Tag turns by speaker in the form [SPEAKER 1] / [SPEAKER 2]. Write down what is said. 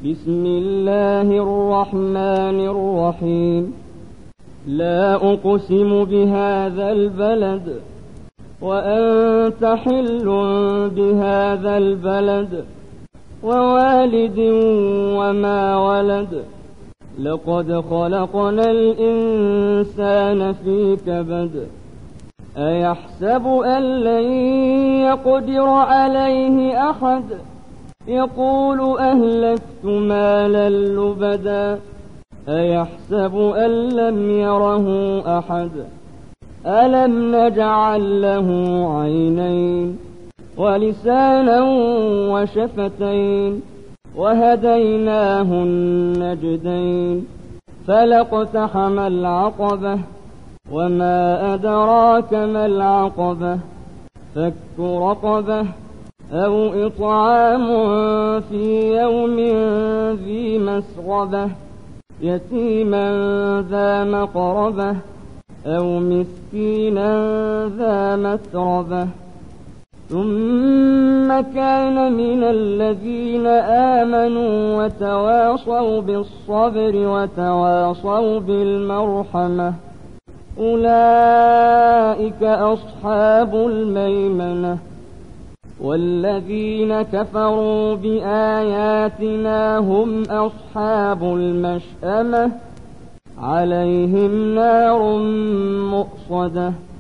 [SPEAKER 1] بسم الله الرحمن الرحيم. لا أقسم بهذا البلد وأنت حل بهذا البلد ووالد وما ولد. لقد خلقنا الإنسان في كبد. أيحسب أن لن يقدر عليه أحد؟ يقول أهلكت مالا لبدا. أيحسب أن لم يره أحد؟ ألم نجعل له عينين ولسانا وشفتين وهديناه النجدين. فلاقتحم العقبة وما أدراك ما العقبة. فك رقبة أو إطعام في يوم ذي مسغبة يتيما ذا مقربة أو مسكينا ذا متربة. ثم كان من الذين آمنوا وتواصوا بالصبر وتواصوا بالمرحمة. أولئك أصحاب الميمنة. والذين كفروا بآياتنا هم أصحاب المشأمة. عليهم نار مؤصدة.